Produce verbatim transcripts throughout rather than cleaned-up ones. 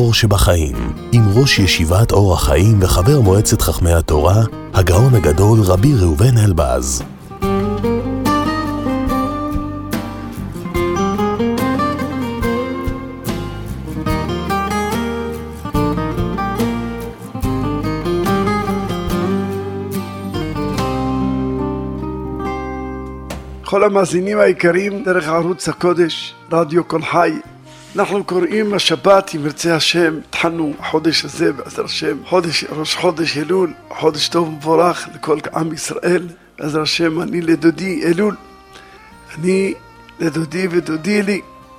האור שבחיים, עם ראש ישיבת אור החיים וחבר מועצת חכמי התורה, הגאון הגדול רבי ראובן אלבז. כל המאזינים היקרים דרך ערוץ הקודש, רדיו כל חי, אנחנו קוראים השבת, אם ירצה השם, התחלנו החודש הזה בעזר השם, חודש, ראש חודש אלול, חודש טוב ומבורך לכל עם ישראל, בעזר השם. אני לדודי אלול, אני לדודי ודודי לי.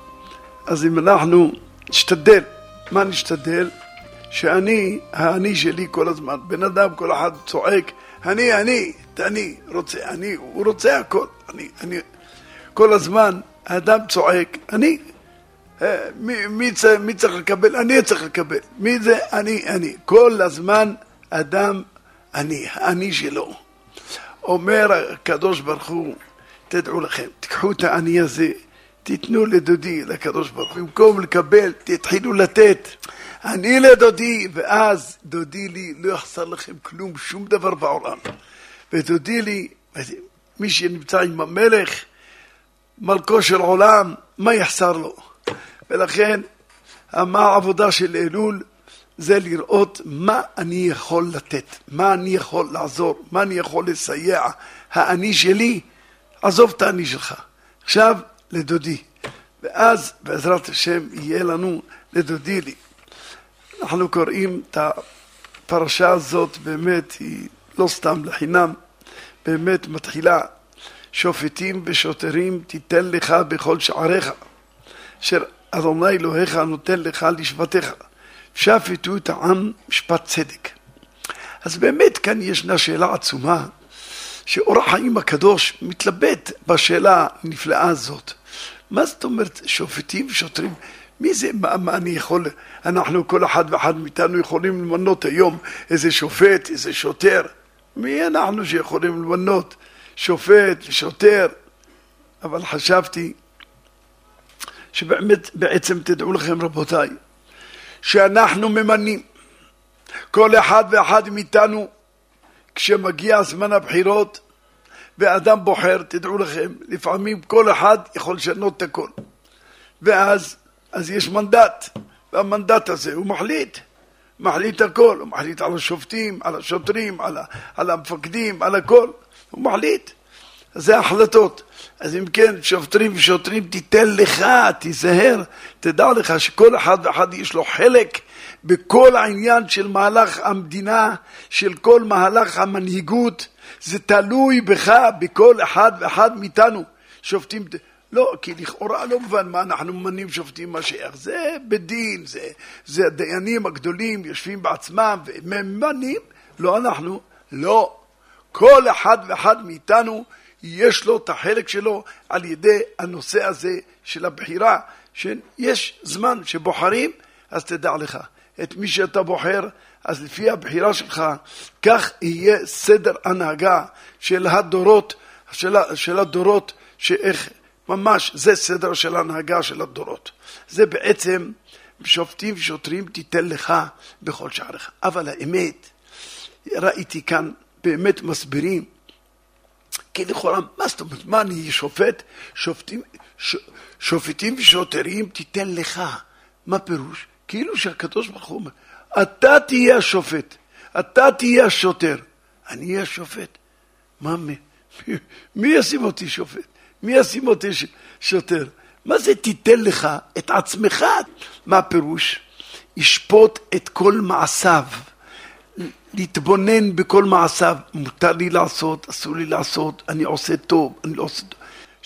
אז אם אנחנו נשתדל, מה נשתדל? שאני, האני שלי כל הזמן, בן אדם כל אחד צועק, אני, אני, אני רוצה, אני, הוא רוצה הכל, אני, אני, כל הזמן האדם צועק, אני, מי, מי, צריך, מי צריך לקבל? אני צריך לקבל. מי זה? אני, אני. כל הזמן אדם, אני, אני שלו. אומר הקדוש ברוך הוא, תדעו לכם, תקחו את האני הזה, תיתנו לדודי, לקדוש ברוך הוא, במקום לקבל, תתחילו לתת. אני לדודי, ואז דודי לי לא יחסר לכם כלום, שום דבר בעולם. ודודי לי, מי שנמצא עם המלך, מלכו של עולם, מה יחסר לו? ולכן, מה העבודה של אלול? זה לראות מה אני יכול לתת, מה אני יכול לעזור, מה אני יכול לסייע. האני שלי, עזוב את האני שלך. עכשיו, לדודי. ואז, בעזרת השם, יהיה לנו לדודי לי. אנחנו קוראים את הפרשה הזאת, באמת, היא לא סתם לחינם, באמת מתחילה, שופטים ושוטרים תיתן לך בכל שעריך, אשר אדוני אלוהיך נותן לך לשבטיך, שפטו את העם משפט צדק. אז באמת כאן ישנה שאלה עצומה, שאור החיים הקדוש מתלבט בשאלה הנפלאה הזאת. מה זאת אומרת שופטים ושוטרים? מי זה? מה, מה אני יכול? אנחנו כל אחד ואחד מאיתנו יכולים למנות היום איזה שופט, איזה שוטר. מי אנחנו שיכולים למנות שופט ושוטר? אבל חשבתי שבאמת בעצם תדעו לכם רבותיי, שאנחנו ממנים כל אחד ואחד מאיתנו כשמגיע זמן הבחירות ואדם בוחר, תדעו לכם, לפעמים כל אחד יכול לשנות את הכל. ואז אז יש מנדט, והמנדט הזה הוא מחליט, מחליט הכל, הוא מחליט על השופטים, על השוטרים, על, על המפקדים, על הכל, הוא מחליט. אז זה החלטות. אז אם כן, שוטרים ושוטרים תיתן לך, תיזהר, תדע לך שכל אחד ואחד יש לו חלק בכל העניין של מהלך המדינה, של כל מהלך המנהיגות, זה תלוי בך, בכל אחד ואחד מאיתנו. שופטים, לא, כי לכאורה לא מובן מה אנחנו ממנים שופטים מה שייך, זה בדין, זה, זה הדיינים הגדולים יושבים בעצמם וממנים, לא אנחנו, לא. כל אחד ואחד מאיתנו יש לו את החלק שלו על ידי הנושא הזה של הבחירה, שיש זמן שבוחרים, אז תדע לך, את מי שאתה בוחר, אז לפי הבחירה שלך, כך יהיה סדר הנהגה של הדורות, של, של הדורות, שאיך, ממש, זה סדר של הנהגה של הדורות. זה בעצם, שופטים ושוטרים תיתן לך בכל שעריך. אבל האמת, ראיתי כאן, באמת מסבירים, כי לכאורה, מה זאת אומרת, מה אני שופט? שופטים, ש, שופטים ושוטרים תיתן לך. מה פירוש? כאילו שהקדוש ברוך הוא אומר, אתה תהיה השופט, אתה תהיה השוטר, אני אהיה השופט. מה, מי, מי ישים אותי שופט? מי ישים אותי שוטר? מה זה תיתן לך את עצמך? מה פירוש? ישפוט את כל מעשיו, להתבונן בכל מעשיו, מותר לי לעשות, אסור לי לעשות, אני עושה טוב, אני לא עושה טוב.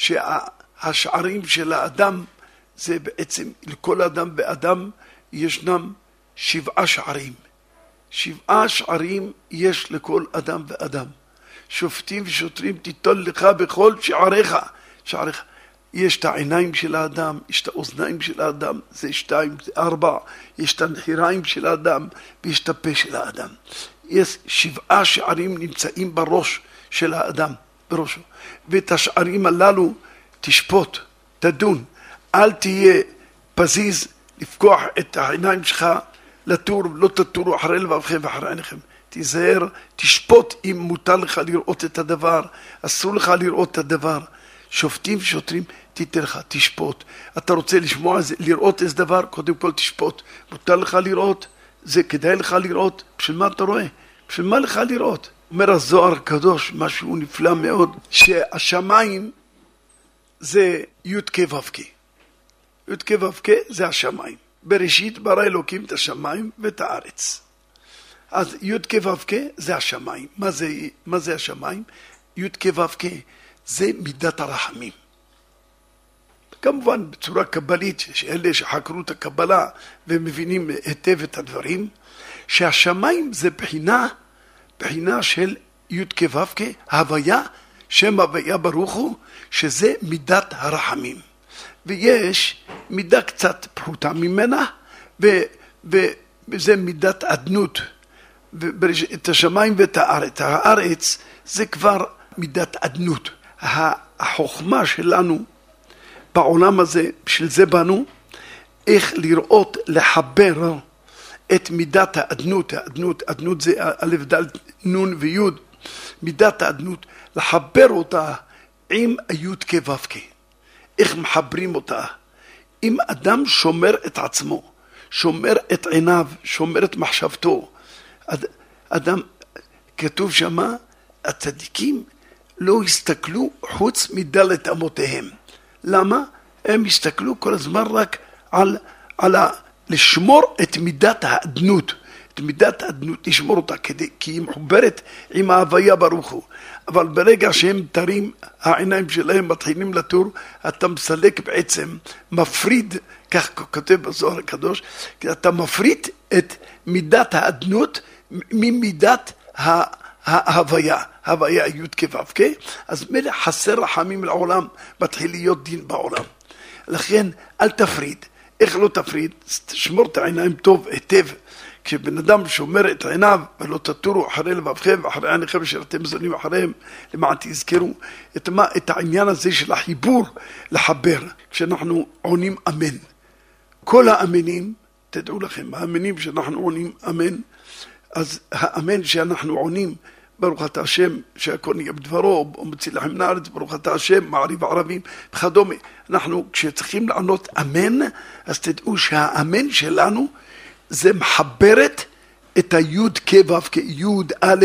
שהשערים של האדם, זה בעצם, לכל אדם באדם ישנם שבעה שערים. שבעה שערים יש לכל אדם ואדם. שופטים ושוטרים תיתן לך בכל שעריך. שעריך. יש את העיניים של האדם, יש את האוזניים של האדם, זה שתיים, זה ארבע, יש את הנחיריים של האדם, ויש את הפה של האדם. יש שבעה שערים נמצאים בראש של האדם, בראשו. ואת השערים הללו תשפוט, תדון, אל תהיה פזיז לפקוח את העיניים שלך לטור, לא תטורו אחרי לבבכם ואחרי עיניכם. תיזהר, תשפוט אם מותר לך לראות את הדבר, אסור לך לראות את הדבר. שופטים ושוטרים, תיתן לך, תשפוט. אתה רוצה לשמוע איזה, לראות איזה דבר, קודם כל תשפוט. מותר לך לראות, זה כדאי לך לראות, בשביל מה אתה רואה? בשביל מה לך לראות? אומר הזוהר הקדוש, משהו נפלא מאוד, שהשמיים זה י' כ' ו' כ'. י' כ' ו' כ' זה השמיים. בראשית ברא אלוקים את השמיים ואת הארץ. אז י' כ' ו' כ' זה השמיים. מה זה, מה זה השמיים? י' כ' ו' כ' זה מידת הרחמים. כמובן בצורה קבלית, שאלה שחקרו את הקבלה ומבינים היטב את הדברים, שהשמיים זה בחינה, בחינה של י' כ' ו' כ', ההוויה, שם הוויה ברוך הוא, שזה מידת הרחמים. ויש מידה קצת פחותה ממנה, ו, וזה מידת עדנות. את השמיים ואת הארץ. הארץ זה כבר מידת עדנות. החוכמה שלנו בעולם הזה, בשביל זה באנו, איך לראות, לחבר את מידת העדנות. העדנות, עדנות זה א' ד' נ' וי', מידת העדנות, לחבר אותה עם הי' כ' ו' כ'. איך מחברים אותה? אם אדם שומר את עצמו, שומר את עיניו, שומר את מחשבתו, אדם, כתוב שמה, הצדיקים לא הסתכלו חוץ מדלת אמותיהם. למה? הם הסתכלו כל הזמן רק על, על ה, לשמור את מידת העדנות. את מידת העדנות, לשמור אותה, כדי, כי היא מחוברת עם ההוויה ברוך הוא. אבל ברגע שהם תרים, העיניים שלהם מתחילים לתור, אתה מסלק בעצם, מפריד, כך כותב בזוהר הקדוש, אתה מפריד את מידת העדנות ממידת ההוויה. ההוויה י' כ' ו' כ', אז מלא חסר רחמים לעולם, מתחיל להיות דין בעולם. לכן אל תפריד. איך לא תפריד? תשמור את העיניים טוב, היטב. כשבן אדם שומר את עיניו, ולא תטורו אחרי לבבכם ואחרי עיניכם שאתם זונים אחריהם, למען תזכרו את, מה, את העניין הזה של החיבור, לחבר, כשאנחנו עונים אמן. כל האמנים, תדעו לכם, האמנים שאנחנו עונים אמן, אז האמן שאנחנו עונים, ברוך אתה השם שהכל נהיה בדברו, או מציל לכם מהארץ, ברוך אתה השם, מעריב הערבים, וכדומה. אנחנו כשצריכים לענות אמן, אז תדעו שהאמן שלנו, זה מחברת את היוד כבב, כיוד א',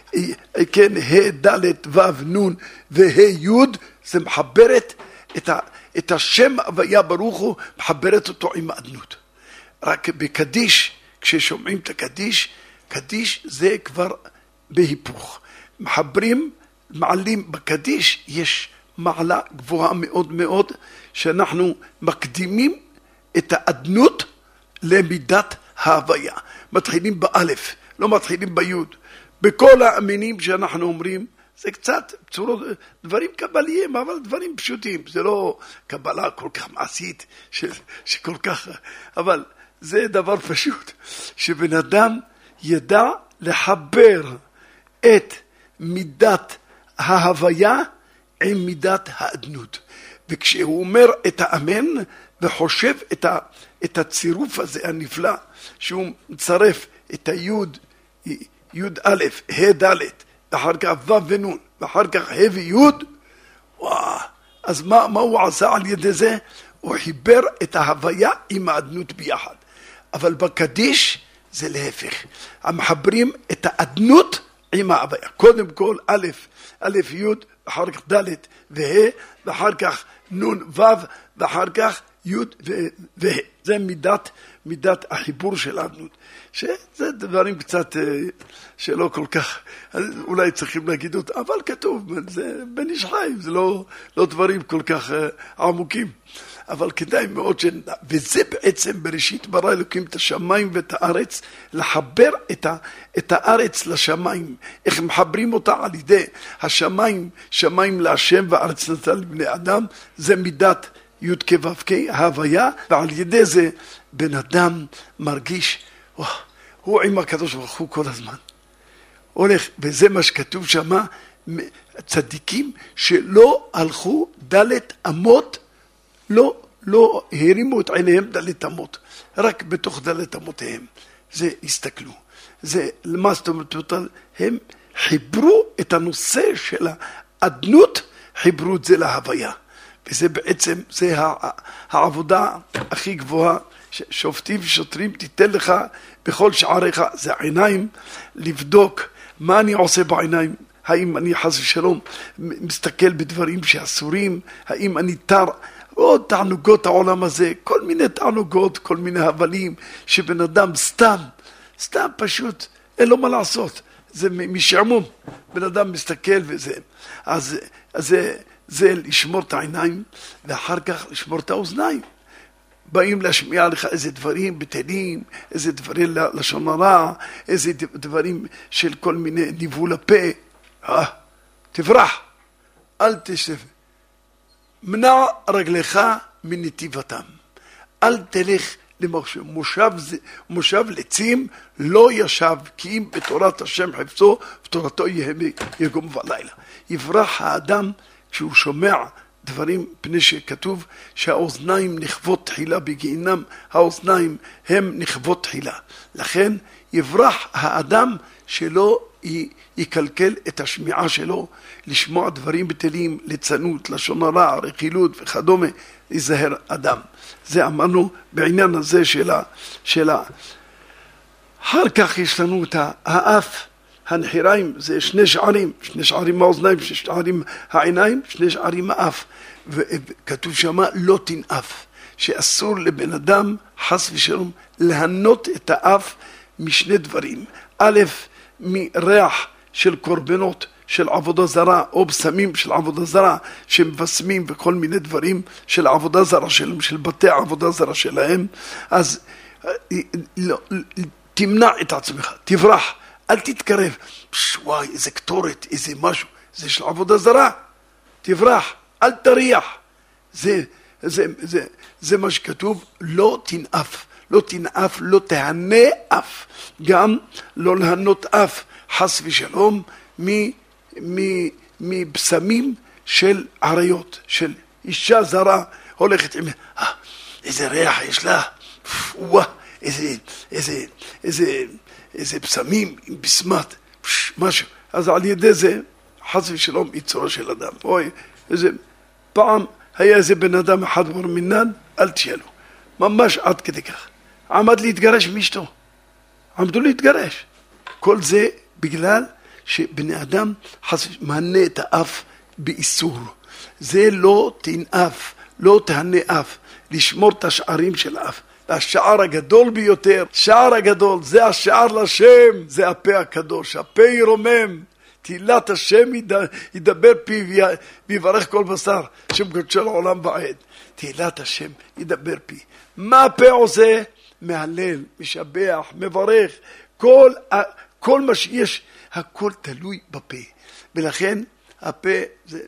כן, ה' ד' ו' נ' וה' יוד, זה מחברת את, ה, את השם הוויה ברוך הוא, מחברת אותו עם העדנות. רק בקדיש, כששומעים את הקדיש, קדיש זה כבר בהיפוך. מחברים, מעלים בקדיש, יש מעלה גבוהה מאוד מאוד, שאנחנו מקדימים את העדנות למידת ההוויה. מתחילים באלף, לא מתחילים ביוד. בכל האמינים שאנחנו אומרים, זה קצת צורות, דברים קבליים, אבל דברים פשוטים. זה לא קבלה כל כך מעשית, ש, שכל כך, אבל זה דבר פשוט, שבן אדם ידע לחבר את מידת ההוויה עם מידת העדנות. וכשהוא אומר את האמן וחושב את, ה, את הצירוף הזה הנפלא, שהוא מצרף את היוד, יוד א', ה' ד', ואחר כך ו' ונון, ואחר כך ה' ויוד, וואו, אז מה, מה הוא עשה על ידי זה? הוא חיבר את ההוויה עם העדנות ביחד. אבל בקדיש זה להפך. המחברים את העדנות עם ההוויה. קודם כל א', א' י', ואחר כך ד' וה', ואחר כך נ' ו', ואחר כך י' וה'. זה מידת, מידת החיבור של העדנות. שזה דברים קצת שלא כל כך, אולי צריכים להגיד אותם, אבל כתוב, זה בן איש חי, זה לא, לא דברים כל כך עמוקים. אבל כדאי מאוד שנדע, וזה בעצם בראשית ברא אלוקים את השמיים ואת הארץ, לחבר את, ה, את הארץ לשמיים. איך מחברים אותה על ידי השמיים, שמיים להשם והארץ נתן לבני אדם, זה מידת י' כ' ו' כ', ההוויה, ועל ידי זה בן אדם מרגיש, וואו, הוא עם הקדוש ברוך הוא כל הזמן. הולך, וזה מה שכתוב שמה, צדיקים שלא הלכו דלת אמות, לא, לא הרימו את עיניהם דלת אמות, רק בתוך דלת אמותיהם. זה הסתכלו. זה, למה זאת אומרת, הם חיברו את הנושא של האדנות, חיברו את זה להוויה. וזה בעצם, זה העבודה הכי גבוהה, שופטים ושוטרים תיתן לך בכל שעריך, זה עיניים, לבדוק מה אני עושה בעיניים, האם אני חס ושלום מסתכל בדברים שאסורים, האם אני תר, עוד תענוגות העולם הזה, כל מיני תענוגות, כל מיני הבלים, שבן אדם סתם, סתם פשוט, אין לו מה לעשות, זה משעמום, בן אדם מסתכל וזה, אז, אז זה, זה לשמור את העיניים, ואחר כך לשמור את האוזניים, באים להשמיע לך איזה דברים בטלים, איזה דברים לשון הרע, איזה דברים של כל מיני ניבול הפה, אה, תברח, אל תשב, מנע רגליך מנתיבתם, אל תלך למושב, מושב, מושב לצים לא ישב, כי אם בתורת השם חפצו, בתורתו יהמי יגום ולילה. יברח האדם כשהוא שומע דברים, פני שכתוב שהאוזניים נכוות תחילה בגיהינם, האוזניים הם נכוות תחילה. לכן יברח האדם שלא יקלקל את השמיעה שלו, לשמוע דברים בטלים, ליצנות, לשון הרע, רכילות וכדומה, יזהר אדם. זה אמרנו בעניין הזה של ה... של ה... אחר כך יש לנו את האף, הנחיריים, זה שני שערים, שני שערים מהאוזניים, שני שערים העיניים, שני שערים האף. וכתוב שמה לא תנאף, שאסור לבן אדם חס ושלום להנות את האף משני דברים. א', מריח של קורבנות של עבודה זרה, או בסמים של עבודה זרה, שמבשמים וכל מיני דברים של עבודה זרה שלהם, של בתי עבודה זרה שלהם, אז לא, תמנע את עצמך, תברח, אל תתקרב, וואי, איזה קטורת, איזה משהו, זה של עבודה זרה, תברח, אל תריח, זה, זה, זה, זה מה שכתוב, לא תנאף, לא תנאף, לא תהנה אף, גם לא להנות אף, חס ושלום, מבשמים של עריות, של אישה זרה, הולכת עם, אה, איזה ריח יש לה, וואה, איזה, איזה, איזה, איזה בשמים עם בסמת, משהו. אז על ידי זה, חס ושלום, יצורו של אדם. אוי, איזה, פעם היה איזה בן אדם אחד מרמינן, אל תהיה לו. ממש עד כדי כך. עמד להתגרש מאשתו. עמדו להתגרש. כל זה בגלל שבני אדם מהנה את האף באיסור. זה לא תנאף, לא תהנה אף, לשמור את השערים של האף. השער הגדול ביותר, שער הגדול, זה השער לשם, זה הפה הקדוש, הפה ירומם, תהילת השם ידבר פי ויברך כל בשר, שם קודשו לעולם ועד. תהילת השם ידבר פי. מה הפה עושה? מהלל, משבח, מברך, כל, כל מה שיש, הכל תלוי בפה. ולכן הפה זה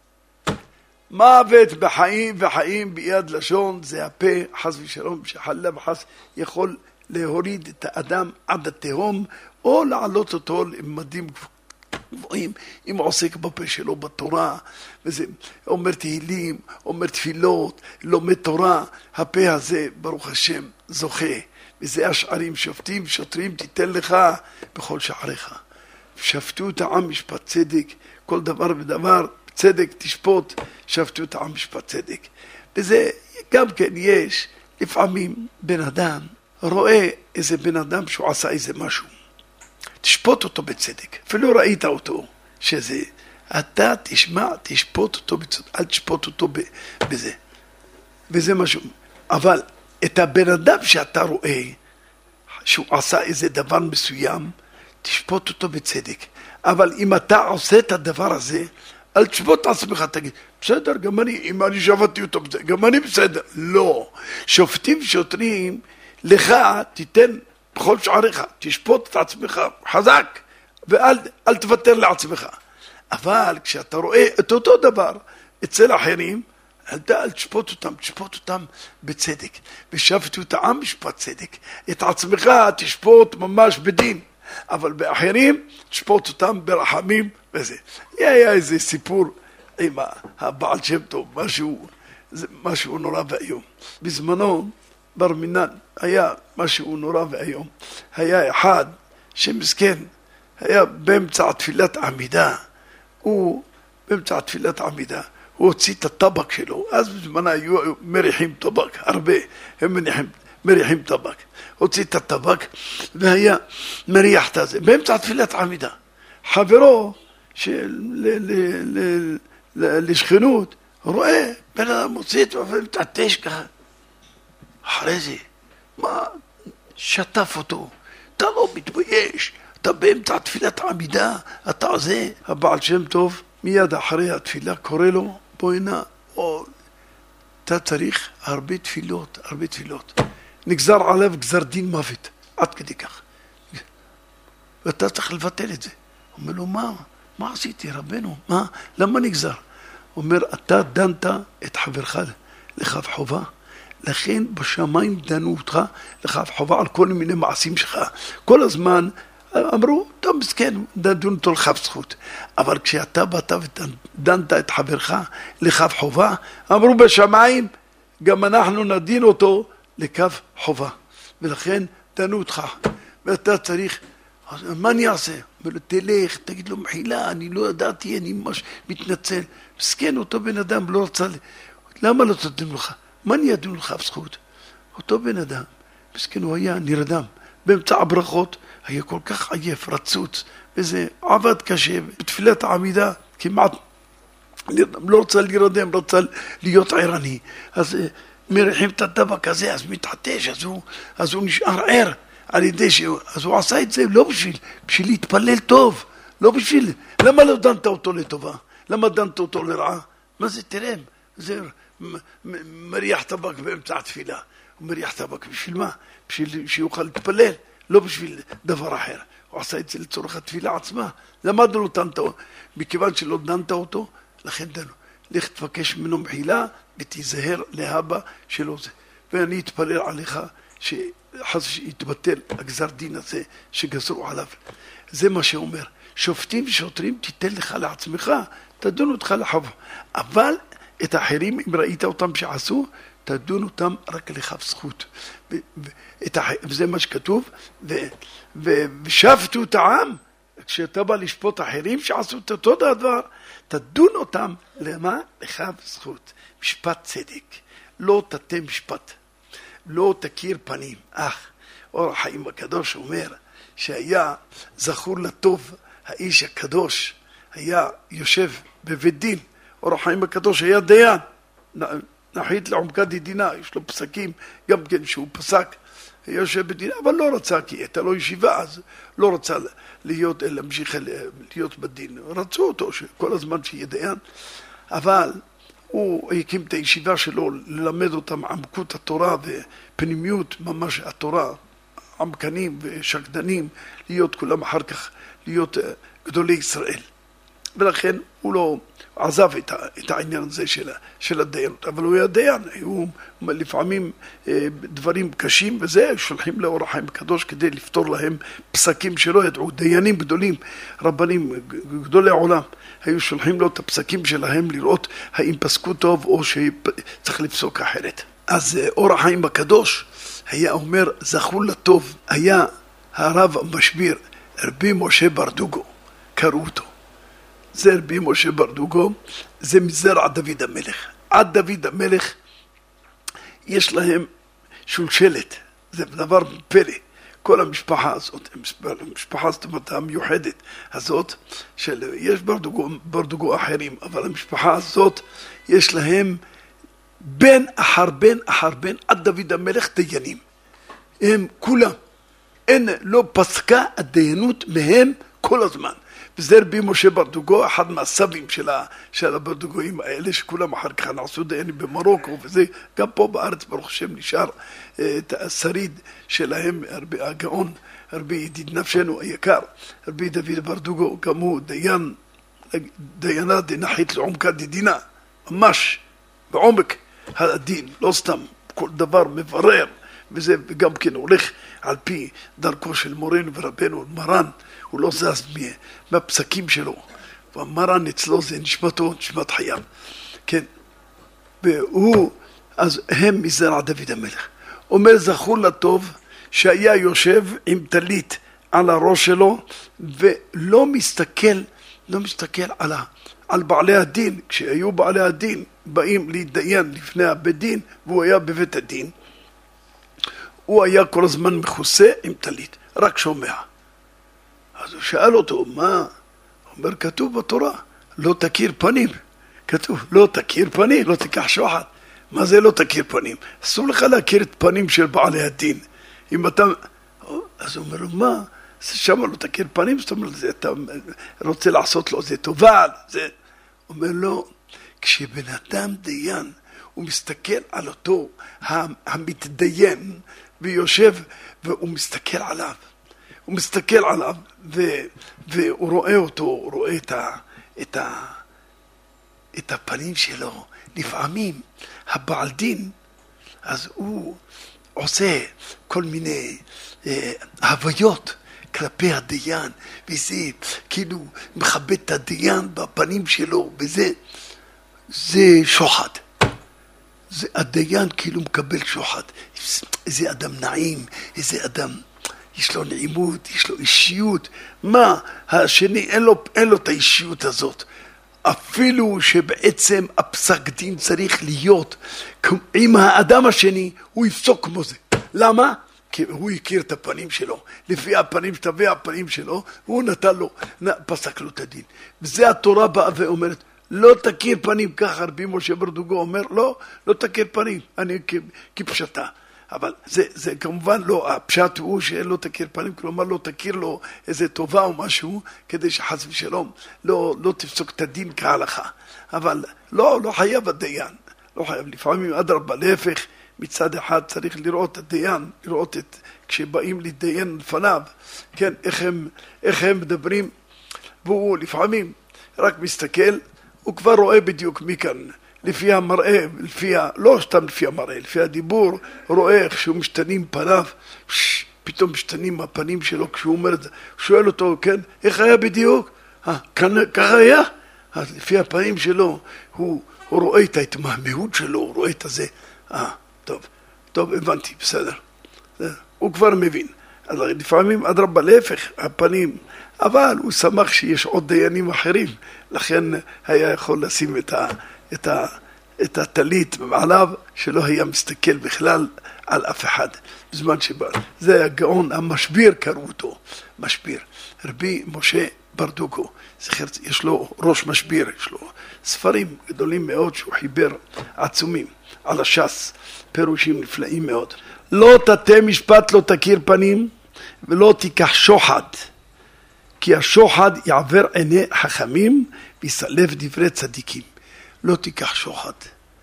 מוות בחיים וחיים ביד לשון, זה הפה, חס ושלום, שחלה וחס יכול להוריד את האדם עד התהום, או לעלות אותו לממדים גבוהים, אם עוסק בפה שלו בתורה, וזה אומר תהילים, אומר תפילות, לומד תורה, הפה הזה, ברוך השם, זוכה, וזה השערים שופטים, שוטרים, תיתן לך בכל שעריך. שפטו את העם משפט צדק, כל דבר ודבר, צדק תשפוט, שפטו את העם משפט צדק. וזה גם כן יש, לפעמים בן אדם רואה איזה בן אדם שהוא עשה איזה משהו, תשפוט אותו בצדק, אפילו ראית אותו, שזה, אתה תשמע, תשפוט אותו בצדק, אל תשפוט אותו בזה. וזה משהו, אבל את הבן אדם שאתה רואה, שהוא עשה איזה דבר מסוים, תשפוט אותו בצדק. אבל אם אתה עושה את הדבר הזה, אל תשפוט את עצמך, תגיד, בסדר, גם אני, אם אני שבתי אותו, גם אני בסדר. לא, שופטים שוטרים, לך תיתן בכל שעריך, תשפוט את עצמך חזק, ואל אל תוותר לעצמך. אבל כשאתה רואה את אותו דבר אצל אחרים, אל, אל תשפוט אותם, תשפוט אותם בצדק. ושפטו את העם משפט צדק. את עצמך תשפוט ממש בדין. אבל באחרים תשפוט אותם ברחמים וזה. היה איזה סיפור עם הבעל שם טוב, משהו, משהו נורא ואיום. בזמנו בר מינן, היה משהו נורא והיום. היה אחד שמסכן, היה באמצע תפילת עמידה, הוא באמצע תפילת עמידה, הוא הוציא את הטבק שלו, אז בזמנה היו מריחים טבק, הרבה, הם מריחים, מריחים טבק. הוציא את הטבק והיה מריח את זה, באמצע תפילת עמידה. חברו של, ל, ל, ל, ל, לשכנות, רואה, בן אדם מוציא את זה ומתעטש ככה. אחרי זה, מה, שטף אותו, אתה לא מתבייש, אתה באמצע תפילת עמידה, אתה זה. הבעל שם טוב, מיד אחרי התפילה קורא לו, בוא הנה, או, אתה צריך הרבה תפילות, הרבה תפילות. נגזר עליו גזר דין מוות, עד כדי כך. ואתה צריך לבטל את זה. הוא אומר לו, מה? מה עשיתי רבנו? מה? למה נגזר? הוא אומר, אתה דנת את חברך לכף חובה, לכן בשמיים דנו אותך לכף חובה על כל מיני מעשים שלך. כל הזמן אמרו, טוב מסכן, דנו אותו לכף זכות. אבל כשאתה באת ודנת את חברך לכף חובה, אמרו בשמיים, גם אנחנו נדין אותו לכף חובה. ולכן דנו אותך. ואתה צריך, מה אני אעשה? אומר לו, תלך, תגיד לו מחילה, אני לא ידעתי, אני ממש מתנצל. מסכן אותו בן אדם, לא רצה, למה לא תדון לך? מה אני אדון לך בזכות? אותו בן אדם, מסכן הוא היה נרדם, באמצע הברכות, היה כל כך עייף, רצוץ, וזה עבד קשה, בתפילת העמידה, כמעט לא רוצה להירדם, רצה להיות ערני. אז מריחים את הטבק הזה, אז מתעטש, אז הוא, אז הוא נשאר ער. על ידי ש... אז הוא עשה את זה לא בשביל, בשביל להתפלל טוב, לא בשביל, למה לא דנת אותו לטובה? למה דנת אותו לרעה? מה זה תרם? זה מריח טבק באמצע התפילה. הוא מריח טבק בשביל מה? בשביל שיוכל להתפלל, לא בשביל דבר אחר. הוא עשה את זה לצורך התפילה עצמה. למה לא דנת אותו? מכיוון שלא דנת אותו, לכן דנו. לך תבקש ממנו מחילה ותיזהר להבא שלו זה. ואני אתפלל עליך ש... חס שיתבטל הגזר דין הזה שגזרו עליו. זה מה שאומר, שופטים ושוטרים תיתן לך לעצמך, תדון אותך לחוב. אבל את האחרים, אם ראית אותם שעשו, תדון אותם רק לכף זכות. ו- ו- הח... וזה מה שכתוב, ו- ו- ושפטו את העם, כשאתה בא לשפוט אחרים שעשו את אותו דבר, תדון אותם למה? לכף זכות. משפט צדק, לא תתה משפט. לא תכיר פנים. אך אור החיים הקדוש אומר שהיה זכור לטוב האיש הקדוש, היה יושב בבית דין. אור החיים הקדוש היה דיין, נחית לעומקה דינה, יש לו פסקים גם כן שהוא פסק, היה יושב בדין, אבל לא רצה, כי הייתה לו ישיבה, אז לא רצה להיות, להמשיך להיות בדין. רצו אותו שכל הזמן שיהיה דיין, אבל הוא הקים את הישיבה שלו ללמד אותם עמקות התורה ופנימיות ממש התורה, עמקנים ושקדנים, להיות כולם אחר כך, להיות גדולי ישראל. ולכן הוא לא עזב את, את העניין הזה של, של הדיינות, אבל הוא היה דיין, היו לפעמים דברים קשים, וזה שולחים לאור החיים הקדוש כדי לפתור להם פסקים שלא ידעו, דיינים גדולים, רבנים, גדולי עולם, היו שולחים לו את הפסקים שלהם לראות האם פסקו טוב או שצריך לפסוק אחרת. אז אור החיים הקדוש היה אומר, זכו לטוב, היה הרב המשביר, רבי משה ברדוגו, קראו אותו. זה רבי משה ברדוגו, זה מזרע דוד המלך. עד דוד המלך יש להם שולשלת, זה דבר פלא. כל המשפחה הזאת, המשפחה זאת אומרת המיוחדת הזאת, של, יש ברדוגו, ברדוגו אחרים, אבל המשפחה הזאת יש להם בן אחר בן אחר בן עד דוד המלך דיינים. הם כולם, אין, לא פסקה הדיינות מהם כל הזמן. וזה רבי משה ברדוגו, אחד מהסבים של, ה, של הברדוגויים האלה, שכולם אחר כך נעשו דיינים במרוקו, וזה גם פה בארץ, ברוך השם, נשאר את השריד שלהם, רבי הגאון, רבי ידיד נפשנו היקר, רבי דוד ברדוגו, גם הוא דיין, דיינה דנחית לעומקה דדינה, ממש בעומק הדין, לא סתם, כל דבר מברר, וזה גם כן הולך על פי דרכו של מורנו ורבנו, מרן, הוא לא זז מהפסקים שלו, והמרן אצלו זה נשמתו, נשמת חייו, כן, והוא, אז הם מזרע דוד המלך. אומר זכור לטוב שהיה יושב עם טלית על הראש שלו ולא מסתכל, לא מסתכל על, ה, על בעלי הדין. כשהיו בעלי הדין באים להתדיין לפני הבית דין והוא היה בבית הדין, הוא היה כל הזמן מכוסה עם טלית, רק שומע. אז הוא שאל אותו, מה? הוא אומר, כתוב בתורה, לא תכיר פנים. כתוב, לא תכיר פנים, לא תיקח שוחד. מה זה לא תכיר פנים? אסור לך להכיר את פנים של בעלי הדין. אם אתה... אז הוא אומר לו, מה? שמה לא תכיר פנים? זאת אומרת, אתה רוצה לעשות לו, זה טובה. זה... הוא אומר לו, כשבן אדם דיין, הוא מסתכל על אותו המתדיין, ויושב והוא מסתכל עליו. הוא מסתכל עליו ו... והוא רואה אותו, הוא רואה את, ה... את, ה... את הפנים שלו. לפעמים הבעל דין, אז הוא עושה כל מיני אה, הוויות כלפי הדיין, וזה כאילו מכבד את הדיין בפנים שלו, וזה זה שוחד. זה הדיין כאילו מקבל שוחד. איזה אדם נעים, איזה אדם יש לו נעימות, יש לו אישיות. מה? השני אין לו, אין לו את האישיות הזאת. אפילו שבעצם הפסק דין צריך להיות עם האדם השני, הוא יפסוק כמו זה. למה? כי הוא הכיר את הפנים שלו. לפי הפנים, תביא הפנים שלו, הוא נתן לו, פסק לו את הדין. וזה התורה באה ואומרת, לא תכיר פנים, ככה רבי משה ברדוגו אומר, לא, לא תכיר פנים, אני כפשטה. אבל זה, זה כמובן לא, הפשט הוא שלא תכיר פנים, כלומר לא תכיר לו איזה טובה או משהו, כדי שחס ושלום לא, לא תפסוק את הדין כהלכה. אבל לא, לא חייב הדיין, לא חייב. לפעמים אדרבה, להפך, מצד אחד צריך לראות את הדיין, לראות את, כשבאים להתדיין לפניו, כן, איך הם, איך הם מדברים, והוא לפעמים רק מסתכל, הוא כבר רואה בדיוק מכאן, לפי המראה, לפי ה... לא סתם לפי המראה, לפי הדיבור, רואה איך שהוא משתנים פניו, ש... פתאום משתנים הפנים שלו כשהוא אומר את זה, שואל אותו, כן, איך היה בדיוק? אה, ככה היה? אז לפי הפנים שלו, הוא, הוא רואה את ההתמהמהות שלו, הוא רואה את הזה, אה, טוב, טוב, הבנתי, בסדר. הוא כבר מבין. אז לפעמים עד רבה להפך, הפנים, אבל הוא שמח שיש עוד דיינים אחרים, לכן היה יכול לשים את ה... את ה... את הטלית מעליו, שלא היה מסתכל בכלל על אף אחד. בזמן שבא, זה הגאון, המשביר קראו אותו, משביר. רבי משה ברדוגו, זכר, יש לו ראש משביר, יש לו ספרים גדולים מאוד שהוא חיבר, עצומים, על הש"ס, פירושים נפלאים מאוד. לא תטה משפט, לא תכיר פנים, ולא תיקח שוחד, כי השוחד יעבר עיני חכמים, ויסלף דברי צדיקים. לא תיקח שוחד.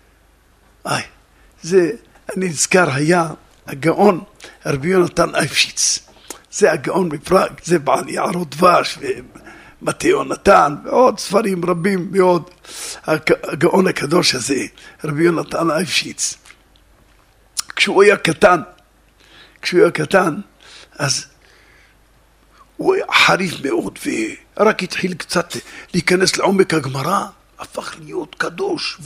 איי, זה, אני נזכר, היה הגאון רבי יונתן אייבשיץ. זה הגאון מפראג, זה בעל יערות דבש ומתאו נתן, ועוד ספרים רבים מאוד. הגאון הקדוש הזה, רבי יונתן אייבשיץ. כשהוא היה קטן, כשהוא היה קטן, אז הוא היה חריף מאוד, ורק התחיל קצת להיכנס לעומק הגמרא, הפך להיות קדוש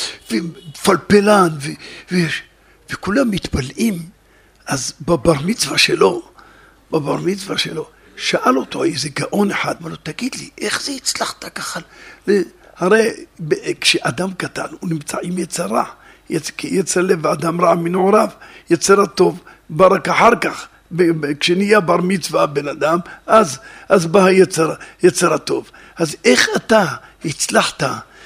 ופלפלן ו- ו- וכולם מתפלאים. אז בבר מצווה שלו, בבר מצווה שלו, שאל אותו איזה גאון אחד, אמר לו, תגיד לי, איך זה הצלחת ככה? הרי כשאדם קטן הוא נמצא עם יצר רע, יצר לב ואדם רע מנעוריו, יצר הטוב ברק אחר כך. כשנהיה בר מצווה בן אדם, אז, אז בא היצר, יצר הטוב. אז איך אתה הצלחת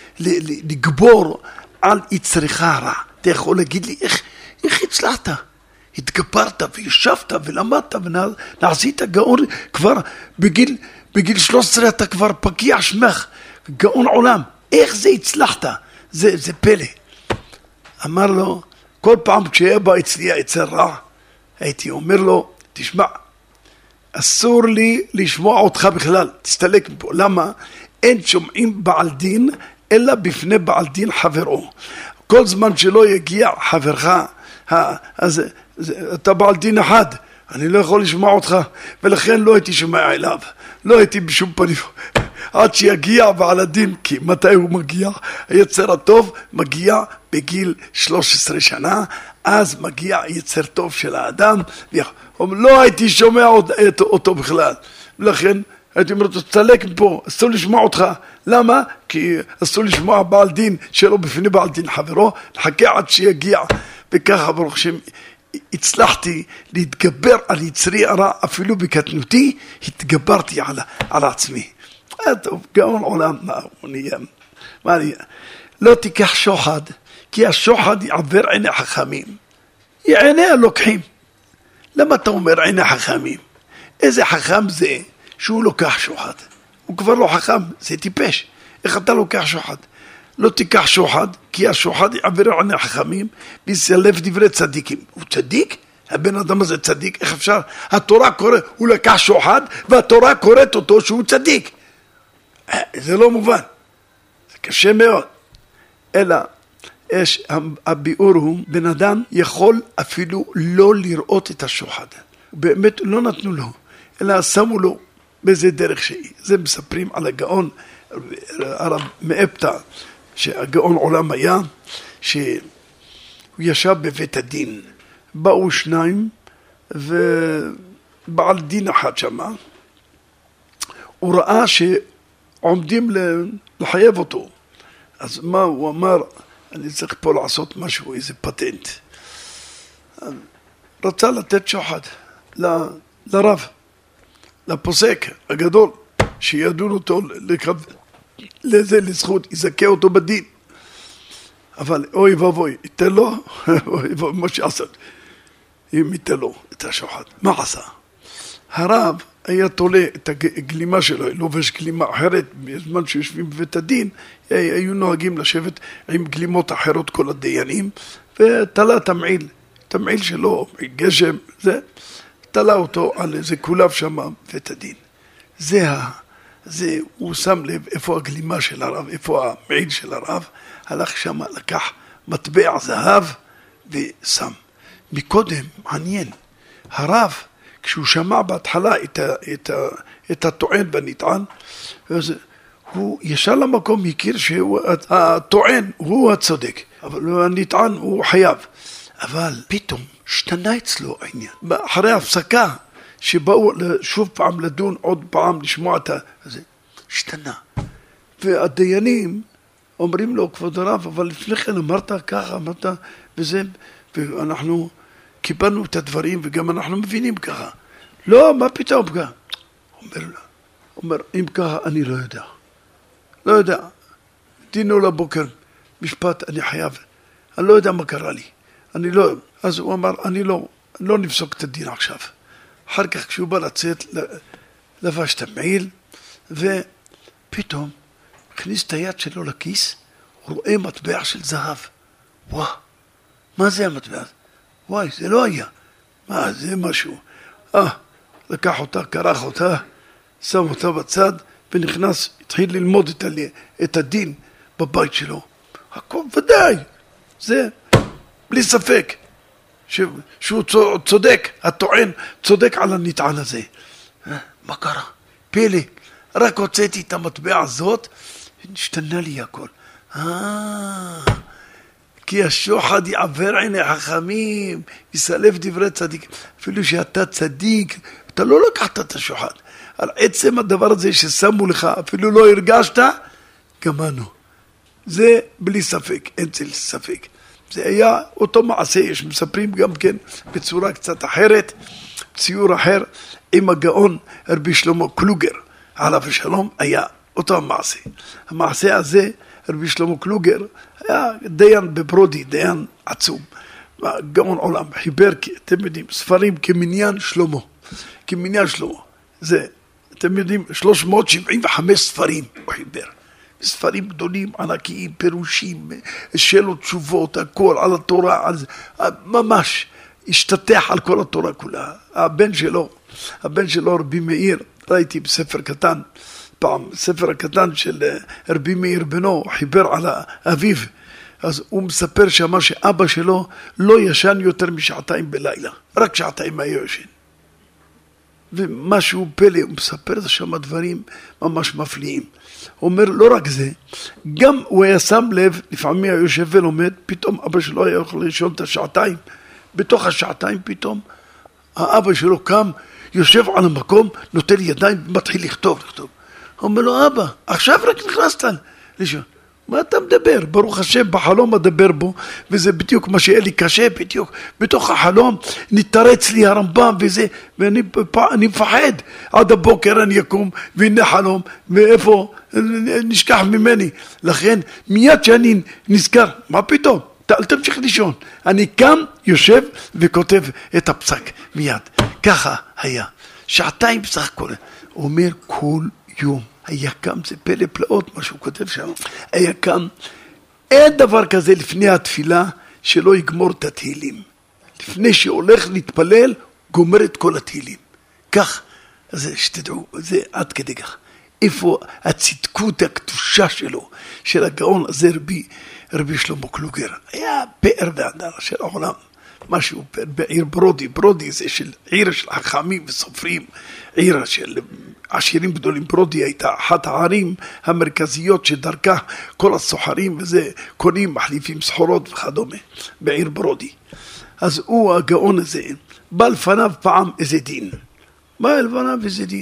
לגבור על יצרך הרע? אתה יכול להגיד לי איך, איך הצלחת? התגברת וישבת ולמדת ונעשית גאון כבר בגיל, בגיל שלוש עשרה אתה כבר פגיע שמך, גאון עולם. איך זה הצלחת? זה, זה פלא. אמר לו, כל פעם כשהיה בא אצלי היצר רע, הייתי אומר לו, תשמע, אסור לי לשמוע אותך בכלל, תסתלק מפה. למה? אין שומעים בעל דין, אלא בפני בעל דין חברו. כל זמן שלא יגיע חברך, אז אתה בעל דין אחד, אני לא יכול לשמוע אותך, ולכן לא הייתי שומע אליו, לא הייתי בשום פנים, עד שיגיע בעל הדין, כי מתי הוא מגיע? היצר הטוב מגיע בגיל שלוש עשרה שנה, אז מגיע יצר טוב של האדם, לא הייתי שומע אותו בכלל, לכן הייתי אומר, תצלק מפה, אסור לשמוע אותך. למה? כי אסור לשמוע בעל דין שלא בפני בעל דין חברו, לחכה עד שיגיע. וככה ברוך השם הצלחתי להתגבר על יצרי הרע, אפילו בקטנותי התגברתי על, על עצמי. טוב, גאון עולם, מה הוא נהיה? מה נהיה? לא תיקח שוחד, כי השוחד יעבר עיני חכמים. עיני הלוקחים. למה אתה אומר עיני חכמים? איזה חכם זה שהוא לוקח שוחד? הוא כבר לא חכם, זה טיפש. איך אתה לוקח שוחד? לא תיקח שוחד, כי השוחד יעבר עיני חכמים, ויסלף דברי צדיקים. הוא צדיק? הבן אדם הזה צדיק, איך אפשר? התורה קורא, הוא לקח שוחד, והתורה קוראת אותו שהוא צדיק. זה לא מובן. זה קשה מאוד. אלא, יש, הביאור הוא, בן אדם יכול אפילו לא לראות את השוחד. באמת לא נתנו לו, אלא שמו לו באיזה דרך שהיא. זה מספרים על הגאון, הרב מאפתא, שהגאון עולם היה, שהוא ישב בבית הדין. באו שניים, ובעל דין אחד שמה, הוא ראה שעומדים לחייב אותו. אז מה הוא אמר? אני צריך פה לעשות משהו, איזה פטנט. רצה לתת שוחד ל, לרב, לפוסק הגדול, שידון אותו לזה לזכות, יזכה אותו בדין. אבל אוי ואבוי, ייתן לו, אוי ואבוי, מה שעשות. אם ייתן לו את השוחד. מה עשה? הרב היה תולה את הגלימה שלו, לובש גלימה אחרת, בזמן שיושבים בבית הדין, היו נוהגים לשבת עם גלימות אחרות כל הדיינים, ותלה תמעיל, תמעיל שלו, גשם, זה, תלה אותו על איזה קולב שם בבית הדין. זה, זה, הוא שם לב איפה הגלימה של הרב, איפה המעיל של הרב, הלך שם, לקח מטבע זהב ושם. מקודם, מעניין, הרב, כשהוא שמע בהתחלה את, ה, את, ה, את הטוען והנטען, אז הוא ישר למקום הכיר שהטוען הוא הצודק, אבל הנטען הוא חייב. אבל פתאום השתנה אצלו העניין. אחרי ההפסקה שבאו שוב פעם לדון, עוד פעם לשמוע את זה, השתנה. והדיינים אומרים לו, כבוד הרב, אבל לפני כן אמרת ככה, אמרת וזה, ואנחנו קיבלנו את הדברים וגם אנחנו מבינים ככה. לא, מה פתאום ככה? אומר, אומר, אם ככה אני לא יודע. לא יודע. דינו לבוקר, משפט, אני חייב. אני לא יודע מה קרה לי. אני לא, אז הוא אמר, אני לא, לא נפסוק את הדין עכשיו. אחר כך כשהוא בא לצאת, לבש את המעיל, ופתאום הכניס את היד שלו לכיס, הוא רואה מטבע של זהב. וואו, מה זה המטבע? וואי, זה לא היה. מה, זה משהו. אה, לקח אותה, קרח אותה, שם אותה בצד, ונכנס, התחיל ללמוד את, ה, את הדין בבית שלו. הכל ודאי, זה בלי ספק, ש, שהוא צודק, הטוען צודק על הנטען הזה. אה, מה קרה? פלא, רק הוצאתי את המטבע הזאת, ונשתנה לי הכל. אה... כי השוחד יעבר עיני חכמים, יסלף דברי צדיק. אפילו שאתה צדיק, אתה לא לקחת את השוחד. על עצם הדבר הזה ששמו לך, אפילו לא הרגשת, גמרנו. זה בלי ספק, אין צל ספק. זה היה אותו מעשה, יש מספרים גם כן בצורה קצת אחרת, ציור אחר, עם הגאון רבי שלמה קלוגר, עליו השלום, היה אותו המעשה. המעשה הזה, רבי שלמה קלוגר, היה דיין בברודי, דיין עצום. גאון עולם, חיבר, אתם יודעים, ספרים כמניין שלמה. כמניין שלמה. זה, אתם יודעים, שלוש מאות שבעים וחמש ספרים הוא חיבר. ספרים גדולים, ענקיים, פירושים, שאלות תשובות, הכל על התורה, על זה, ממש השתתח על כל התורה כולה. הבן שלו, הבן שלו רבי מאיר, ראיתי בספר קטן, פעם, ספר הקטן של רבי מאיר בנו, חיבר על אביו, אז הוא מספר שמה שאבא שלו לא ישן יותר משעתיים בלילה, רק שעתיים היה ישן. ומשהו פלא, הוא מספר שם דברים ממש מפליאים. הוא אומר, לא רק זה, גם הוא היה שם לב, לפעמים היה יושב ולומד, פתאום אבא שלו היה יכול לישון את השעתיים, בתוך השעתיים פתאום, האבא שלו קם, יושב על המקום, נוטל ידיים, מתחיל לכתוב, לכתוב. הוא אומר לו, אבא, עכשיו רק נכנסת לישון. מה אתה מדבר? ברוך השם, בחלום מדבר בו, וזה בדיוק מה שיהיה לי קשה, בדיוק. בתוך החלום נתרץ לי הרמב"ם וזה, ואני אני מפחד. עד הבוקר אני אקום, והנה חלום, ואיפה? נשכח ממני. לכן, מיד שאני נזכר, מה פתאום? אל תמשיך לישון. אני קם, יושב וכותב את הפסק מיד. ככה היה. שעתיים בסך הכל. הוא אומר כל יום. היה קם, זה פלא פלאות, מה שהוא כותב שם. היה קם, אין דבר כזה לפני התפילה שלא יגמור את התהילים. לפני שהולך להתפלל, גומר את כל התהילים. כך, אז שתדעו, זה עד כדי כך. איפה הצדקות הקדושה שלו, של הגאון הזה רבי, רבי שלמה קלוגר. היה פאר והדר של העולם. משהו בעיר ברודי, ברודי זה של עיר של חכמים וסופרים, עיר של עשירים גדולים. ברודי הייתה אחת הערים המרכזיות שדרכה כל הסוחרים וזה קונים, מחליפים סחורות וכדומה, בעיר ברודי. אז הוא הגאון הזה, בא לפניו פעם איזה דין. בא לפניו איזה דין.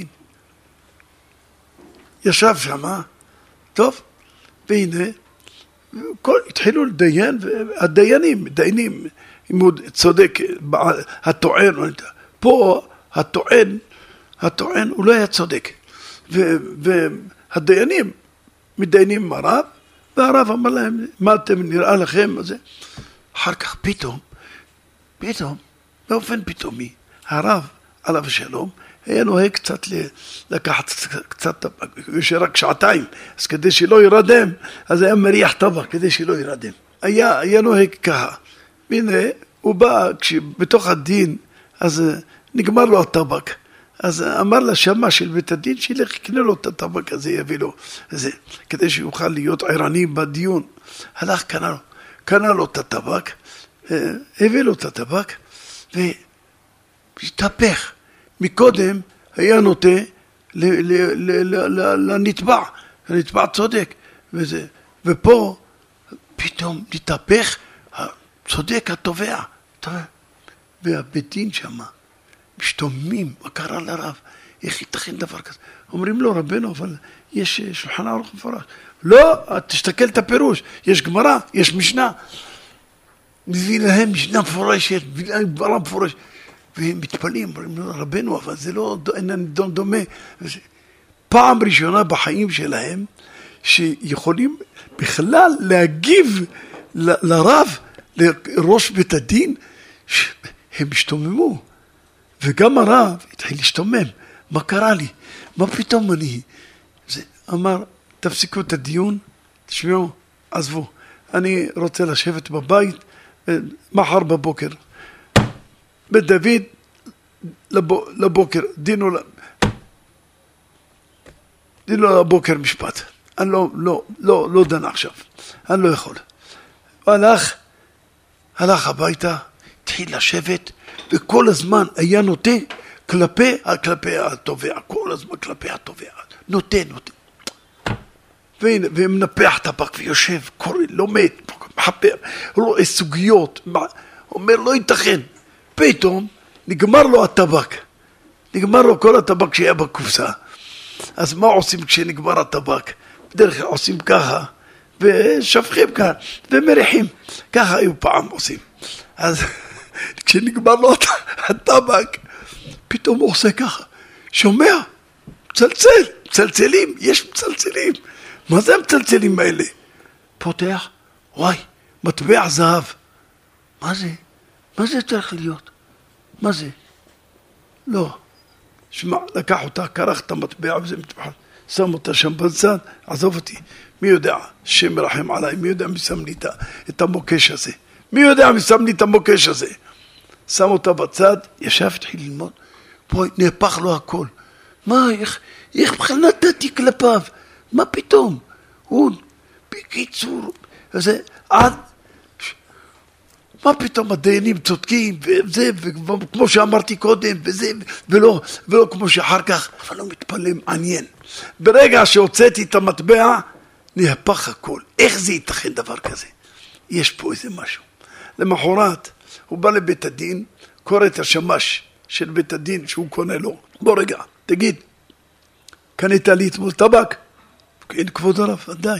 ישב שמה, טוב, והנה, כל, התחילו לדיין, והדיינים, דיינים, אם הוא צודק, הטוען, פה הטוען, הטוען הוא לא היה צודק. והדיינים מדיינים עם הרב, והרב אמר להם, מה אתם נראה לכם? אחר כך פתאום, פתאום, באופן פתאומי, הרב עליו השלום, היה נוהג קצת לקחת קצת טבק, שרק שעתיים, אז כדי שלא ירדם, אז היה מריח טבק, כדי שלא ירדם. היה, היה נוהג ככה. והנה, הוא בא, כשבתוך הדין, אז נגמר לו הטבק. אז אמר לשמה של בית הדין, שילך יקנה לו את הטבק הזה, יביא לו, זה, כדי שיוכל להיות ערני בדיון. הלך, קנה לו, קנה לו את הטבק, הביא לו את הטבק, והתהפך. מקודם היה נוטה לנתבע, לנתבע צודק, וזה, ופה פתאום נתהפך, צודק התובע, והבית דין שמה, משתוממים, מה קרה לרב, איך ייתכן דבר כזה? אומרים לו, רבנו, אבל יש שולחן ערוך מפורש. לא, תסתכל את הפירוש, יש גמרא, יש משנה, מביא להם משנה מפורשת, מביא להם גמרא מפורשת, והם מתפלים, אומרים לו, רבנו, אבל זה לא, אין דומה. פעם ראשונה בחיים שלהם, שיכולים בכלל להגיב ל- לרב, לראש בית הדין, הם השתוממו. וגם הרב התחיל להשתומם. מה קרה לי? מה פתאום אני? זה אמר, תפסיקו את הדיון, תשמעו, עזבו. אני רוצה לשבת בבית, מחר בבוקר. בית דוד, לבו, לבוקר, דינו, דינו לבוקר משפט. אני לא, לא, לא, לא דן עכשיו. אני לא יכול. הוא הלך, הלך הביתה, התחיל לשבת, וכל הזמן היה נוטה כלפי, כלפי התובע, כל הזמן כלפי התובע, נוטה, נוטה. והנה, ומנפח את הבק ויושב, קורא, לומד, מחפר, רואה סוגיות, אומר, לא ייתכן. פתאום נגמר לו הטבק, נגמר לו כל הטבק שהיה בקופסה. אז מה עושים כשנגמר הטבק? בדרך כלל עושים ככה, ושפכים כאן, ומריחים. ככה היו פעם עושים. אז כשנגמר לו הטבק, פתאום הוא עושה ככה. שומע? מצלצל, מצלצלים, יש מצלצלים. מה זה המצלצלים האלה? פותח, וואי, מטבע זהב. מה זה? מה זה צריך להיות? מה זה? לא. שמע, לקח אותה, קרח את המטבע וזה מטבע. שם אותה שם בצד, עזוב אותי. מי יודע, שם מרחם עליי, מי יודע מי שם לי את המוקש הזה? מי יודע מי שם לי את המוקש הזה? שם אותה בצד, ישב, התחיל ללמוד. בואי, נהפך לו הכל. מה, איך, איך בכלל נתתי כלפיו? מה פתאום? הוא, בקיצור, זה עד... מה פתאום הדיינים צודקים, וזה, וכמו שאמרתי קודם, וזה, ולא, ולא כמו שאחר כך, אבל לא מתפלא, מעניין. ברגע שהוצאתי את המטבע, נהפך הכל. איך זה ייתכן דבר כזה? יש פה איזה משהו. למחרת, הוא בא לבית הדין, קורא את השמש של בית הדין שהוא קונה לו. בוא רגע, תגיד, קנית לי אתמול טבק? כן, כבוד הרב, די.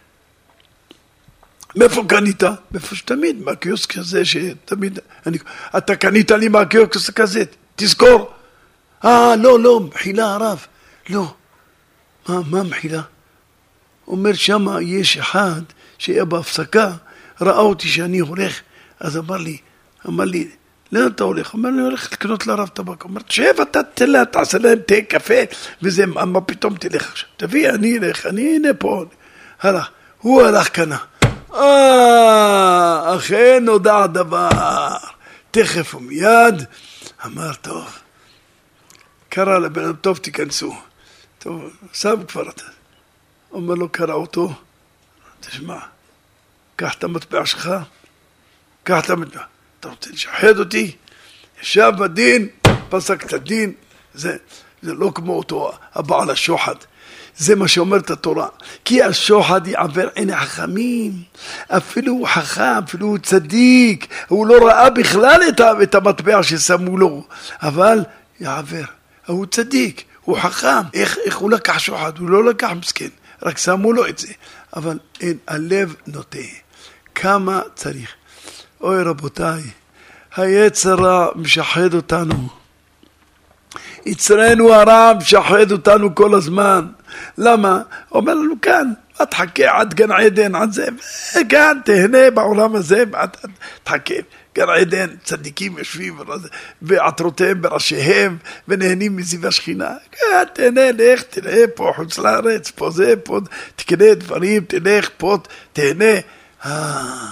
מאיפה קנית? מאיפה שתמיד, מהקיוסק הזה שתמיד, אני, אתה קנית לי מהקיוסק הזה, תזכור. אה, לא, לא, מחילה הרב, לא. מה, מה מחילה? אומר שמה יש אחד שהיה בהפסקה, ראה אותי שאני הולך, אז אמר לי, אמר לי, לאן אתה הולך? אמר לי, הולך לקנות לרב טבק. אמר, שב, אתה תלה, תעשה להם תה, קפה, וזה, מה פתאום תלך עכשיו? תביא, אני אלך, אני הנה פה. הלך, הוא הלך קנה. אה, אכן נודע דבר. תכף ומיד, אמר, טוב. קרא לבן, טוב, תיכנסו. טוב, שם כבר אתה. אומר לו, קרא אותו, תשמע, קח את המטבע שלך, קח את המטבע. אתה רוצה לשחד אותי? ישב בדין, פסק את הדין, זה, זה לא כמו אותו הבעל השוחד. זה מה שאומרת התורה. כי השוחד יעבר עיני חכמים. אפילו הוא חכם, אפילו הוא צדיק. הוא לא ראה בכלל את, את המטבע ששמו לו. אבל יעבר. הוא צדיק, הוא חכם. איך, איך הוא לקח שוחד? הוא לא לקח מסכן. רק שמו לו את זה. אבל אין, הלב נוטה. כמה צריך. אוי רבותיי, היצר רע משחד אותנו. יצרנו הרע משחד אותנו כל הזמן. למה? אומר לנו כאן, תחכה עד גן עדן, עד זה, וכאן תהנה בעולם הזה, תחכה. גן עדן, צדיקים יושבים ועטרותיהם בראשיהם, ונהנים מזיו השכינה. כאן תהנה, לך, תלך פה חוץ לארץ, פה זה, פה, תקנה דברים, תלך פה, תהנה. אה...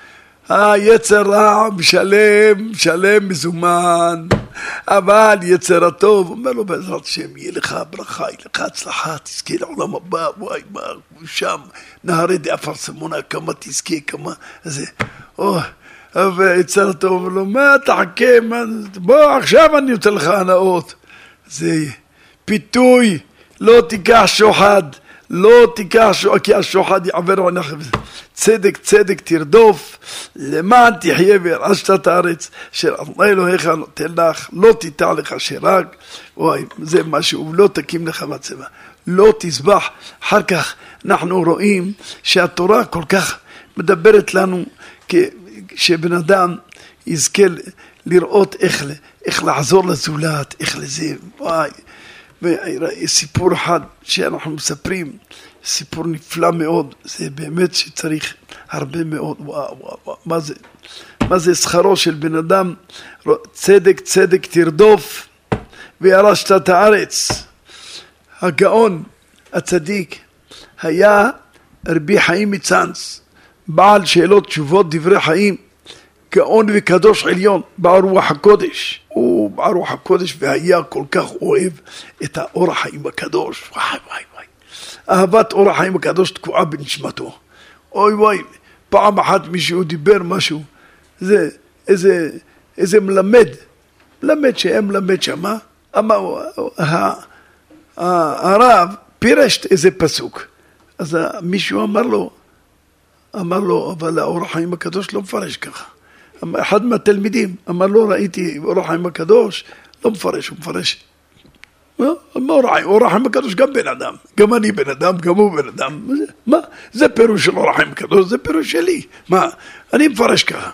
היצר רע משלם, משלם מזומן, אבל יצר הטוב, אומר לו בעזרת השם, יהיה לך ברכה, יהיה לך הצלחה, תזכה לעולם הבא, וואי, מה, שם, נהרי די אפרסמונה, כמה תזכה, כמה, זה, או, ויצר הטוב, אומר לו, מה תחכה, מה, בוא, עכשיו אני נותן לך הנאות, זה פיתוי, לא תיקח שוחד, לא תיקח שוחד, כי השוחד יעבר ענך, צדק צדק תרדוף, למען תחיה וירשת את הארץ, אשר אדוני אלוהיך נותן לך, לא תיטע לך שרק, וואי, זה משהו, לא תקים לך מצבה, לא תזבח. אחר כך אנחנו רואים שהתורה כל כך מדברת לנו, שבן אדם יזכה לראות איך, איך לעזור לזולת, איך לזה, וואי, וסיפור אחד שאנחנו מספרים, סיפור נפלא מאוד, זה באמת שצריך הרבה מאוד, וואו, וואו, וואו, מה זה, מה זה שכרו של בן אדם, צדק צדק תרדוף וירשת את הארץ. הגאון הצדיק היה רבי חיים מצאנז, בעל שאלות תשובות דברי חיים, גאון וקדוש עליון, בעל רוח הקודש. הוא בעל רוח הקודש והיה כל כך אוהב את האור החיים הקדוש. וואי וואי וואי. אהבת אור החיים הקדוש תקועה בנשמתו. אוי וואי, פעם אחת מישהו דיבר משהו, זה איזה, איזה מלמד, מלמד שהם מלמד שמה, אמר, הרב פירש איזה פסוק. אז מישהו אמר לו, אמר לו, אבל האור החיים הקדוש לא מפרש ככה. אחד מהתלמידים אמר לו, ראיתי אור החיים הקדוש, לא מפרש, הוא מפרש. אור החיים הקדוש גם בן אדם, גם אני בן אדם, גם הוא בן אדם. מה? זה פירוש של אור החיים הקדוש, זה פירוש שלי. מה? אני מפרש ככה.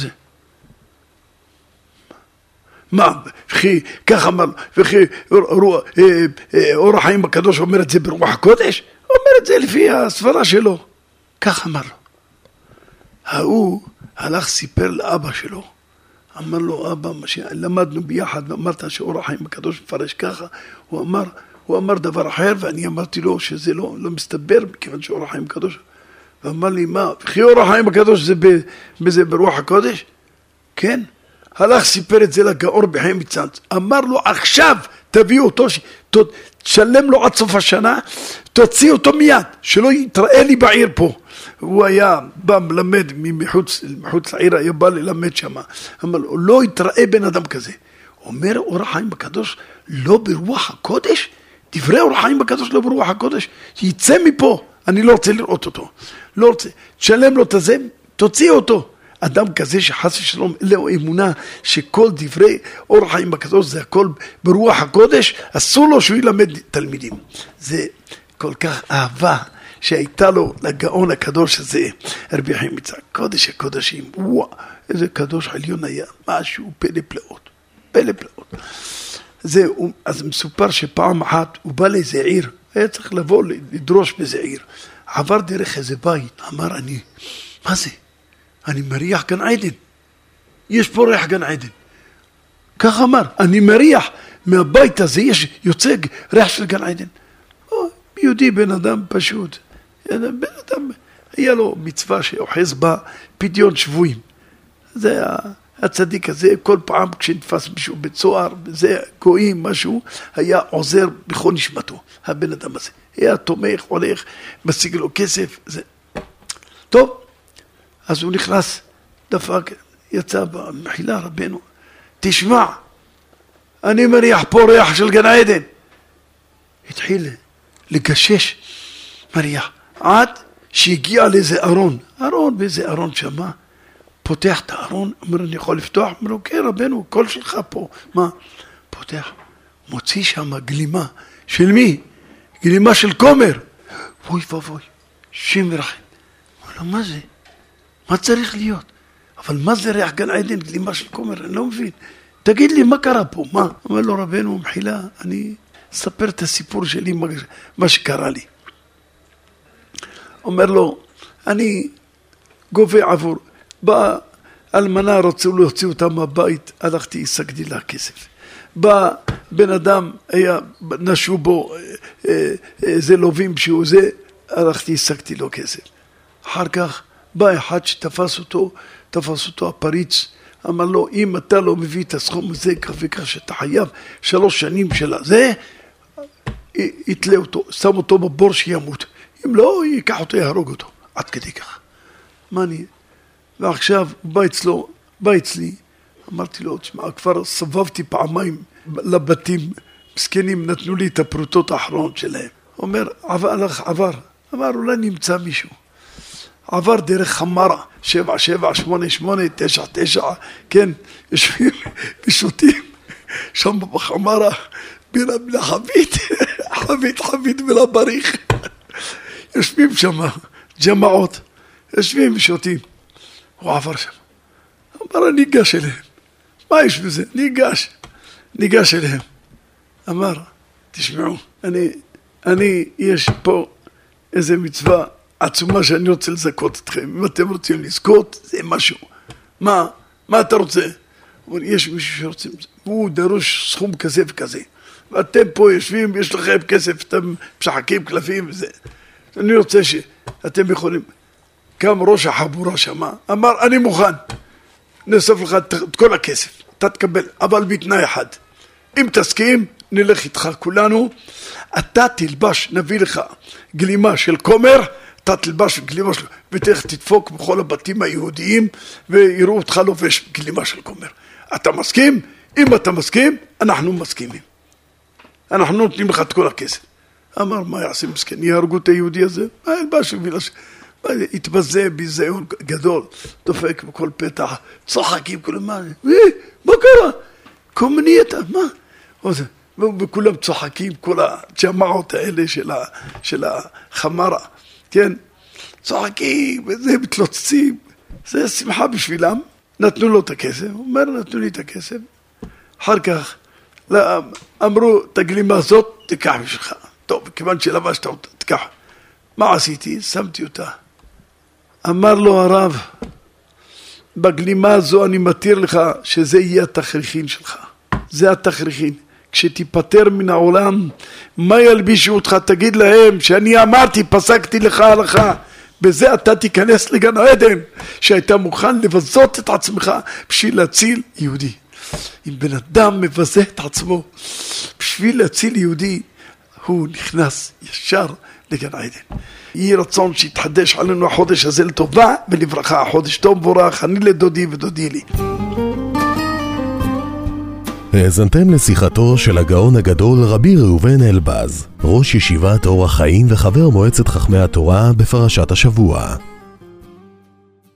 מה? וכי, כך אמר, וכי אור החיים הקדוש אומר את זה ברוח הקודש? הוא אומר את זה לפי הסברה שלו. כך אמר לו. ההוא הלך סיפר לאבא שלו, אמר לו, אבא, למדנו ביחד ואמרת שאור החיים הקדוש מפרש ככה, הוא אמר, הוא אמר דבר אחר ואני אמרתי לו שזה לא, לא מסתבר מכיוון שאור החיים הקדוש, ואמר לי, מה, וכי אור החיים הקדוש זה, זה ברוח הקודש? כן, הלך סיפר את זה לגאור בחיים מצאנז, אמר לו, עכשיו תביא אותו, תשלם לו עד סוף השנה, תוציא אותו מיד, שלא יתראה לי בעיר פה. הוא היה בא מלמד מחוץ, מחוץ לעיר, היה בא ללמד שם. אמר לו, לא יתראה בן אדם כזה. אומר אור החיים בקדוש, לא ברוח הקודש? דברי אור החיים בקדוש לא ברוח הקודש? יצא מפה, אני לא רוצה לראות אותו. לא רוצה, תשלם לו את זה, תוציא אותו. אדם כזה שחס ושלום, אלו אמונה שכל דברי אור החיים בקדוש זה הכל ברוח הקודש, אסור לו שהוא ילמד תלמידים. זה כל כך אהבה שהייתה לו לגאון הקדוש הזה, רבי חיים יצחק, קודש הקודשים, וואו, איזה קדוש עליון היה, משהו פלא פלאות, פלא פלאות. זה, אז מסופר שפעם אחת הוא בא לאיזה עיר, היה צריך לבוא לדרוש באיזה עיר, עבר דרך איזה בית, אמר אני, מה זה? אני מריח גן עדן, יש פה ריח גן עדן. כך אמר, אני מריח מהבית הזה, יש יוצא ריח של גן עדן. או, יהודי בן אדם פשוט, בן אדם, היה לו מצווה שאוחז בה פדיון שבויים. זה הצדיק הזה, כל פעם כשנתפס מישהו בצוהר, זה גויים משהו, היה עוזר בכל נשמתו, הבן אדם הזה. היה תומך, הולך, משיג לו כסף, זה. טוב. אז הוא נכנס, דפק, יצא במחילה רבנו, תשמע, אני מריח פה ריח של גן עדן. התחיל לגשש מריח, עד שהגיע לאיזה ארון, ארון באיזה ארון שמה, פותח את הארון, אומר, אני יכול לפתוח? אומר לו, כן רבנו, קול שלך פה, מה? פותח, מוציא שם גלימה, של מי? גלימה של כומר. אוי ואבוי, שם ורחם. אומר לו, מה זה? מה צריך להיות? אבל מה זה ריח גן עדן, גלימה של כומר? אני לא מבין. תגיד לי, מה קרה פה? מה? אומר לו, רבנו, מחילה, אני אספר את הסיפור שלי, מה שקרה לי. אומר לו, אני גובה עבור. בא אלמנה, רצו להוציא אותה מהבית, הלכתי, השגתי לה כסף. בא בן אדם, היה, נשו בו, זה לובים שהוא זה, הלכתי, השגתי לו כסף. אחר כך, בא אחד שתפס אותו, תפס אותו הפריץ, אמר לו, אם אתה לא מביא את הסכום הזה, כך וכך שאתה חייב שלוש שנים של זה, יתלה אותו, שם אותו בבור שימות. אם לא, ייקח אותו, יהרוג אותו. עד כדי כך. מה אני? ועכשיו, בא אצלו, בא אצלי, אמרתי לו, תשמע, כבר סבבתי פעמיים לבתים, מסכנים נתנו לי את הפרוטות האחרונות שלהם. אומר, עבר, עבר, אמר, אולי נמצא מישהו. עבר דרך חמרה, שבע, שבע, שמונה, שמונה, תשע, תשע, כן, יושבים ושותים, שם בחמרה, בין החבית, חבית, חבית ולבריך, יושבים שם, ג'מעות, יושבים ושותים, הוא עבר שם, אמר, אני ניגש אליהם, מה יש בזה? ניגש, ניגש אליהם, אמר, תשמעו, אני, אני, יש פה איזה מצווה, עצומה שאני רוצה לזכות אתכם. אם אתם רוצים לזכות, זה משהו. מה? מה אתה רוצה? יש מישהו שרוצה, הוא דרוש סכום כזה וכזה. ואתם פה יושבים, יש לכם כסף, אתם משחקים קלפים וזה. אני רוצה שאתם יכולים. קם ראש החבורה שמה, אמר, אני מוכן. נאסוף לך את כל הכסף. אתה תקבל, אבל בתנאי אחד. אם תסכים, נלך איתך כולנו. אתה תלבש, נביא לך גלימה של כומר, אתה תלבש גלימה שלו, ותלך תדפוק בכל הבתים היהודיים, ויראו אותך לובש גלימה של כומר. אתה מסכים? אם אתה מסכים, אנחנו מסכימים. אנחנו נותנים לך את כל הכסף. אמר, מה יעשה מסכן? יהרגו את היהודי הזה? מה ילבש ובילש? התבזה ביזיון גדול, דופק בכל פתח, צוחקים, כולם, מה זה? מה קרה? קומנייתה, מה? וכולם צוחקים, כל הג'מעות האלה של החמרה. כן, צוחקים, וזה מתלוצצים, זה שמחה בשבילם, נתנו לו את הכסף, הוא אומר, נתנו לי את הכסף, אחר כך אמרו, את הגלימה הזאת, תיקח בשבילך, טוב, כיוון שלבשת אותה, תיקח, מה עשיתי? שמתי אותה, אמר לו הרב, בגלימה הזו אני מתיר לך, שזה יהיה התכריכין שלך, זה התכריכין, כשתיפטר מן העולם, מה ילבישו אותך? תגיד להם שאני אמרתי, פסקתי לך הלכה, בזה אתה תיכנס לגן עדן, שהייתה מוכן לבזות את עצמך בשביל להציל יהודי. אם בן אדם מבזה את עצמו בשביל להציל יהודי, הוא נכנס ישר לגן עדן. יהי רצון שיתחדש עלינו החודש הזה לטובה ולברכה. חודש טוב מבורך, אני לדודי ודודי לי. האזנתם לשיחתו של הגאון הגדול רבי ראובן אלבז, ראש ישיבת אור החיים וחבר מועצת חכמי התורה בפרשת השבוע.